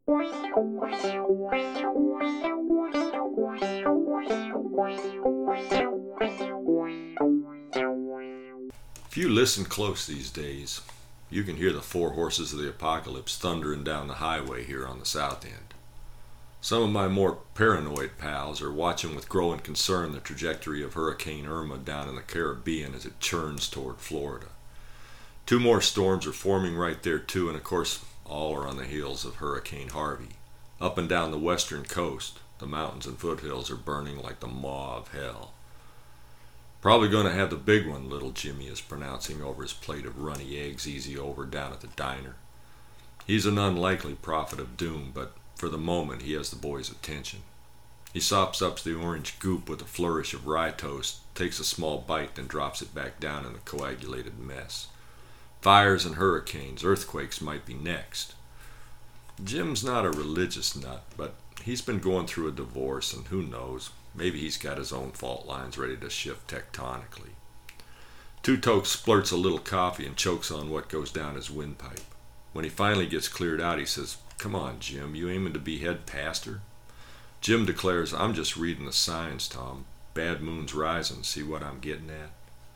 If you listen close these days, you can hear the four horses of the apocalypse thundering down the highway here on the south end. Some of my more paranoid pals are watching with growing concern the trajectory of Hurricane Irma down in the Caribbean as it churns toward Florida. Two more storms are forming right there too, and of course all are on the heels of Hurricane Harvey. Up and down the western coast, the mountains and foothills are burning like the maw of hell. Probably going to have the big one, little Jimmy is pronouncing over his plate of runny eggs easy over down at the diner. He's an unlikely prophet of doom, but for the moment he has the boy's attention. He sops up the orange goop with a flourish of rye toast, takes a small bite, then drops it back down in the coagulated mess. Fires and hurricanes, earthquakes might be next. Jim's not a religious nut, but he's been going through a divorce, and who knows, maybe he's got his own fault lines ready to shift tectonically. Two-Toke splurts a little coffee and chokes on what goes down his windpipe. When he finally gets cleared out, he says, "Come on, Jim, you aiming to be head pastor?" Jim declares, "I'm just reading the signs, Tom. Bad moon's rising, see what I'm getting at?"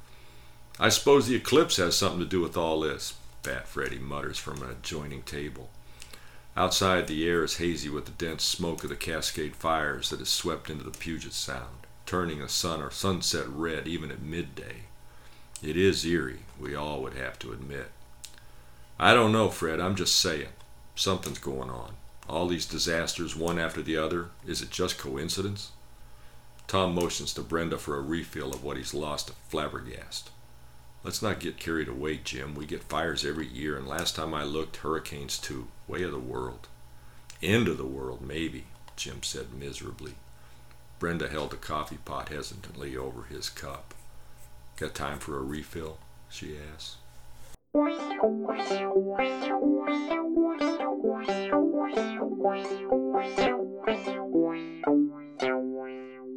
"I suppose the eclipse has something to do with all this," Fat Freddy mutters from an adjoining table. Outside, the air is hazy with the dense smoke of the Cascade fires that has swept into the Puget Sound, turning the sun or sunset red even at midday. It is eerie, we all would have to admit. "I don't know, Fred, I'm just saying. Something's going on. All these disasters, one after the other. Is it just coincidence?" Tom motions to Brenda for a refill of what he's lost to Flabbergast. "Let's not get carried away, Jim. We get fires every year, and last time I looked, hurricanes too. Way of the world." "End of the world, maybe," Jim said miserably. Brenda held the coffee pot hesitantly over his cup. "Got time for a refill?" she asked.